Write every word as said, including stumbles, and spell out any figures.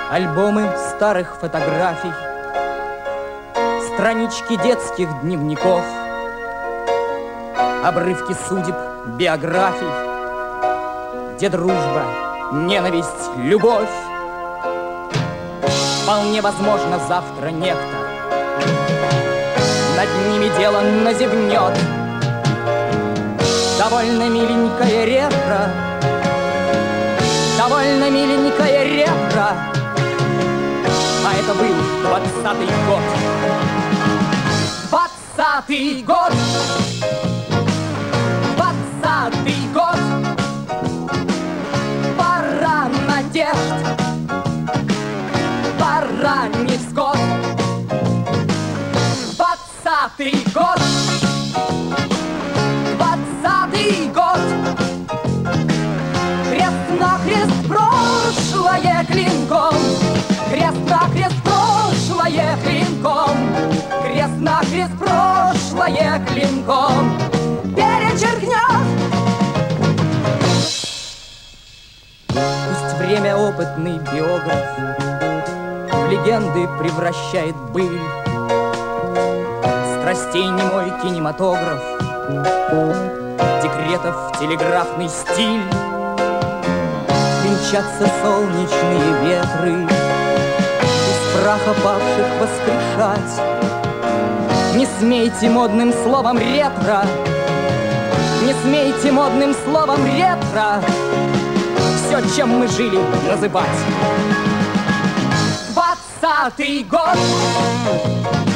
Альбомы старых фотографий, странички детских дневников, обрывки судеб, биографий, где дружба, ненависть, любовь. Вполне возможно, завтра некто над ними дело назевнет. Довольно миленькая ретро, довольно миленькая ретро. А это был двадцатый год. Двадцатый год. Двадцатый год. Пора надежд, пора невзгод. Двадцатый год. Двадцатый год. Крест-накрест прошлое клинком, крест-накрест прошлое клинком, крест-накрест прошлое клинком перечеркнет. Пусть время опытный биограф в легенды превращает быль, страстей немой кинематограф, декретов телеграфный стиль. Венчатся солнечные ветры, из праха павших воскрешать. Не смейте модным словом ретро, не смейте модным словом ретро все, чем мы жили, называть. Двадцатый год.